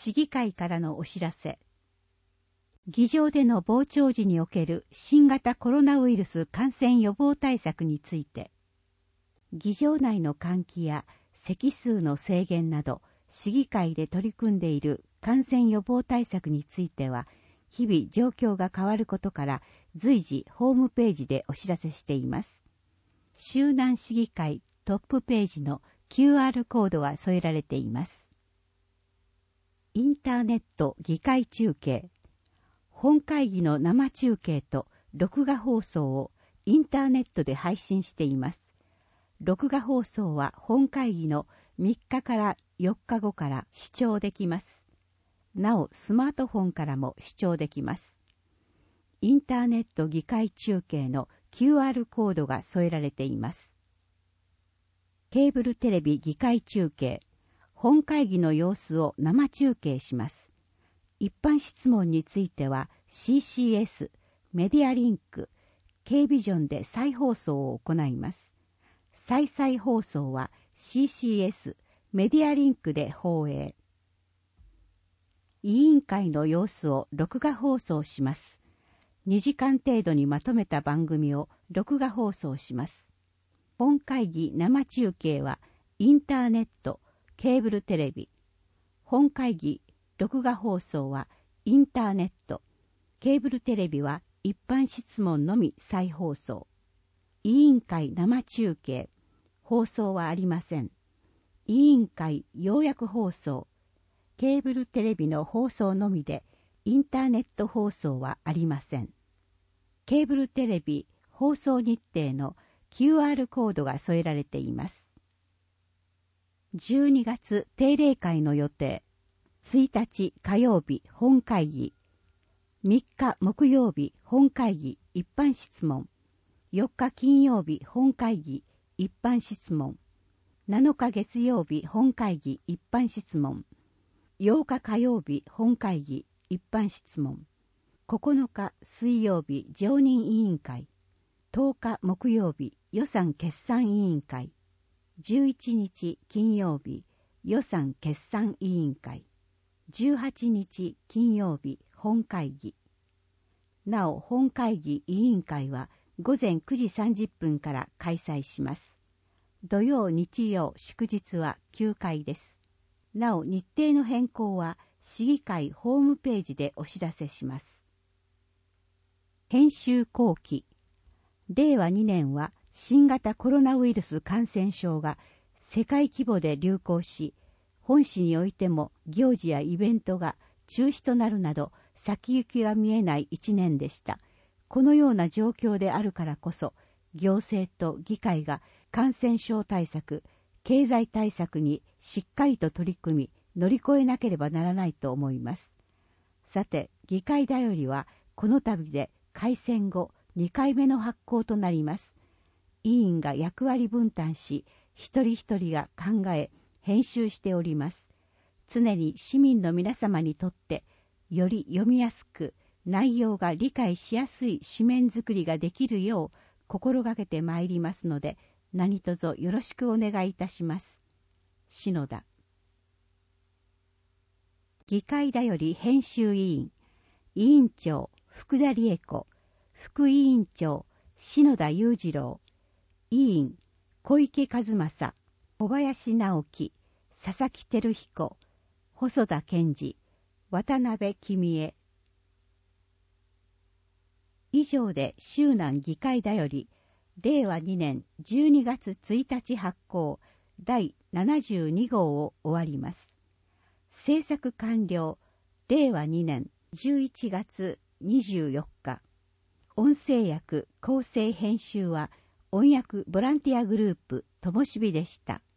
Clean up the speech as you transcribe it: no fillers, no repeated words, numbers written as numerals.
市議会からのお知らせ。議場での傍聴時における新型コロナウイルス感染予防対策について、議場内の換気や席数の制限など、市議会で取り組んでいる感染予防対策については、日々状況が変わることから、随時ホームページでお知らせしています。周南市議会トップページの QR コードが添えられています。インターネット議会中継。本会議の生中継と録画放送をインターネットで配信しています。録画放送は本会議の3日から4日後から視聴できます。なお、スマートフォンからも視聴できます。インターネット議会中継の QR コードが添えられています。ケーブルテレビ議会中継。本会議の様子を生中継します。一般質問については CCS、メディアリンク、Kビジョンで再放送を行います。再々放送は CCS、メディアリンクで放映。委員会の様子を録画放送します。2時間程度にまとめた番組を録画放送します。本会議生中継はインターネット、ケーブルテレビ。本会議録画放送はインターネット、ケーブルテレビは一般質問のみ再放送。委員会生中継、放送はありません。委員会要約放送、ケーブルテレビの放送のみでインターネット放送はありません。ケーブルテレビ放送日程の QR コードが添えられています。12月定例会の予定。1日火曜日本会議。3日木曜日本会議一般質問。4日金曜日本会議一般質問。7日月曜日本会議一般質問。8日火曜日本会議一般質問。9日水曜日常任委員会。10日木曜日予算決算委員会。11日金曜日予算決算委員会。18日金曜日本会議。なお本会議委員会は午前9時30分から開催します。土曜日曜祝日は休会です。なお日程の変更は市議会ホームページでお知らせします。編集後期。令和2年は新型コロナウイルス感染症が世界規模で流行し、本市においても行事やイベントが中止となるなど先行きが見えない一年でした。このような状況であるからこそ、行政と議会が感染症対策、経済対策にしっかりと取り組み、乗り越えなければならないと思います。さて、議会だよりはこの度で改選後2回目の発行となります。委員が役割分担し、一人一人が考え、編集しております。常に市民の皆様にとって、より読みやすく、内容が理解しやすい紙面作りができるよう心がけてまいりますので、何卒よろしくお願いいたします。篠田。議会だより編集委員、委員長、福田理恵子、副委員長、篠田裕次郎、委員、小池和正、小林直樹、佐々木照彦、細田健二、渡辺公恵。以上で周南議会だより、令和2年12月1日発行第72号を終わります。制作完了、令和2年11月24日。音声訳、構成編集は、音訳ボランティアグループ、ともしびでした。